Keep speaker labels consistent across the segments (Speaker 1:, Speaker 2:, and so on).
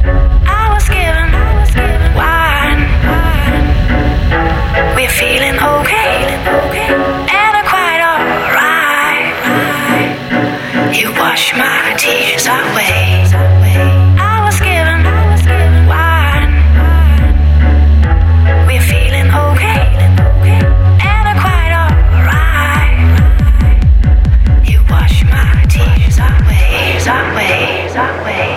Speaker 1: I was given wine. We're feeling okay, and I'm quite alright. You wash my tears away. I was given wine. We're feeling okay, and I'm quite alright. You wash my tears away, away, away.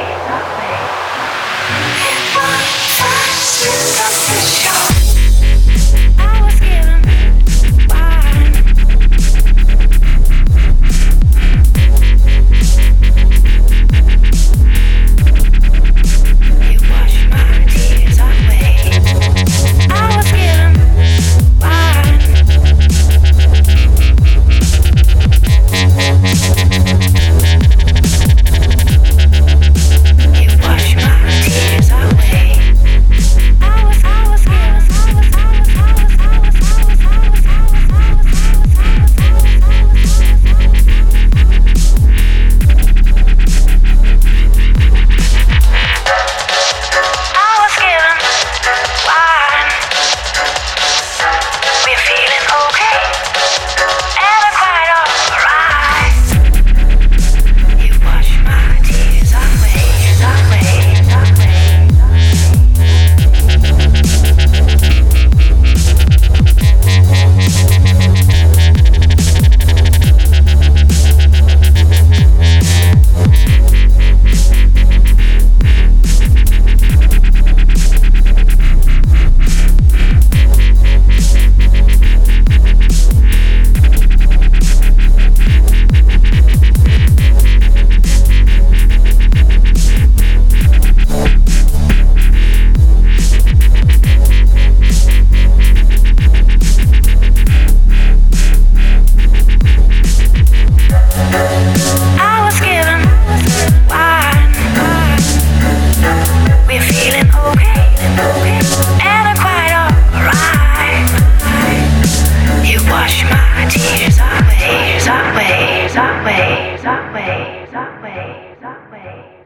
Speaker 1: Tears away, away, away, away, away.